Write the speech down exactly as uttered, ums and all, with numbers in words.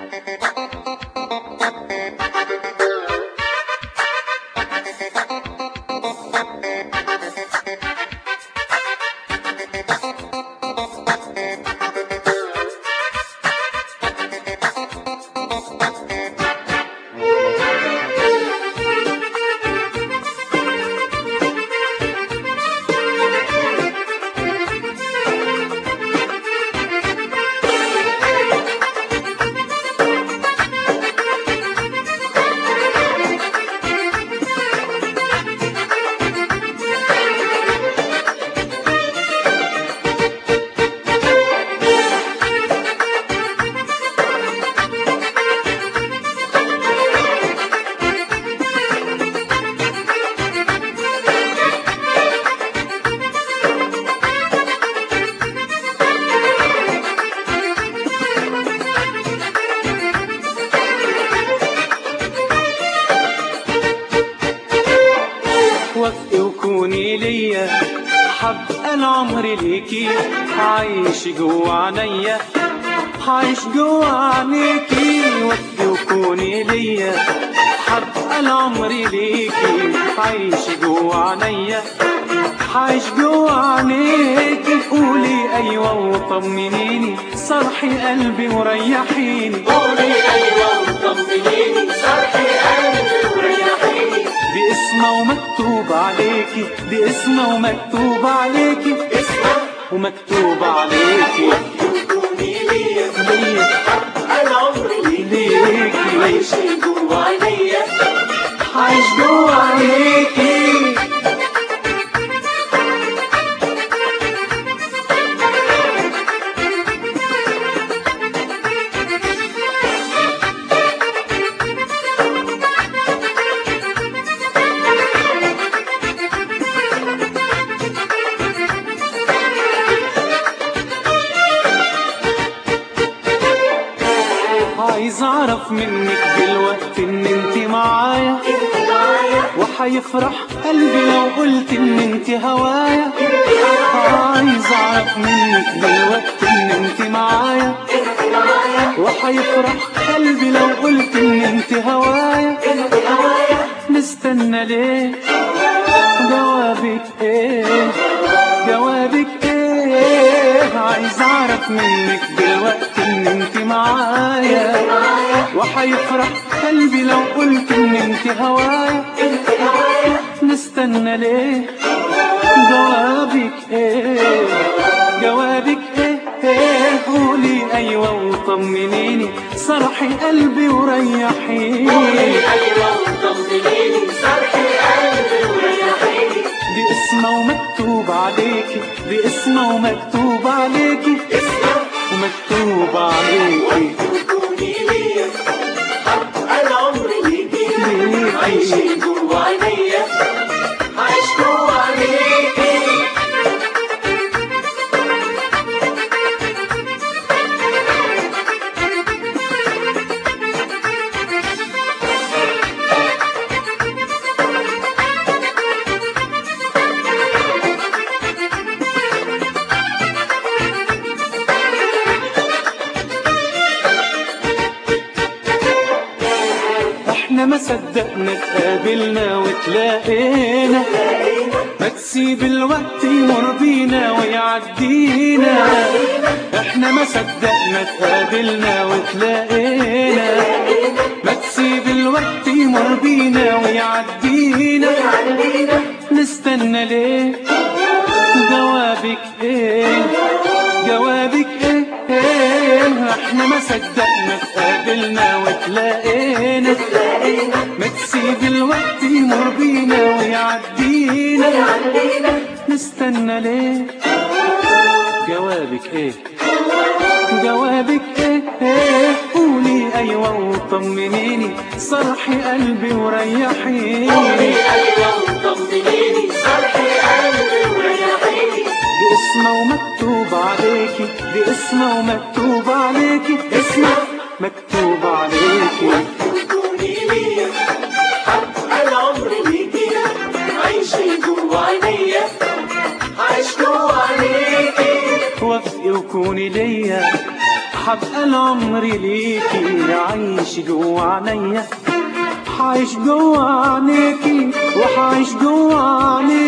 وفقي وكوني ليا، حبقى العمر ليكي، عايش جوا عينيا، عايش جوا عينيكي. وفقي وكوني ليا، حبقى العمر ليكي، عايش جوا عينيا، عايش جوا عينيكي. قولي ايوه وطمنيني، صرحي قلبي وريحيني. قولي ايوه وطمنيني، صرحي قلبي وريحيني. دي اسمه ومكتوب عليكي، دي اسمه ومكتوب عليكي، اسمه ومكتوب عليكي. وكوني ليا، ليا حبقى العمر ليكي، ليكي، عايش جوا عينيا، عايش جوا عينيكي. عايز اعرف منك دلوقتي ان انت معايا، وحيفرح قلبي لو قلت ان انت هوايا. عايز اعرف منك دلوقتي ان انت معايا، وحيفرح قلبي لو قلت ان انت هوايا. نستنى ليه؟ جوابك ايه؟ جوابك ايه؟ عايز اعرف منك دلوقتي ان انت معايا، وحيفرح قلبي لو قلت ان انت هوايا. نستنى ليه؟ جوابك ايه؟ جوابك ايه؟ ايه؟ قولي ايوه وطمنيني، صرحي قلبي وريحيني. قولي ايوه وطمنيني، صرحي قلبي وريحيني. دي اسمه ومكتوب عليكي، دي اسمه ومكتوب عليكي، اسمه ومكتوب عليكي. وكوني ليا، حبقى العمر ليكي، عايش ليكي جوا عينيا، عايش جوا عينيكي. احنا ما صدقنا اتقابلنا وتلاقينا، ما تسيب الوقت يمر بينا ويعدينا. احنا ما صدقنا اتقابلنا وتلاقينا، ما تسيب الوقت يمر بينا ويعدينا. نستنى ليه؟ جوابك ايه؟ جوابك ايه؟ ايه؟ احنا ما صدقنا اتقابلنا وتلاقينا، ما تسيب الوقت يمر بينا ويعدينا. نستنى ليه؟ جوابك ايه؟ جوابك ايه؟ ايه؟ قولي ايوه وطمنيني، صرحي قلبي وريحيني. قولي ايوه وطمنيني، صرحي قلبي وريحيني. دي اسمه ومكتوب عليكي، دي اسمه ومكتوب عليكي، اسمه مكتوب عليكي. وكوني ليا، حبقى العمر ليكي، عايش جوا عينيا، عايش جوا عينيكي. وفقي وكوني ليا، حبقى العمر ليكي عايش جوا عينيا، حعيش جوا عينيكي وحعيش جوا عينيكي.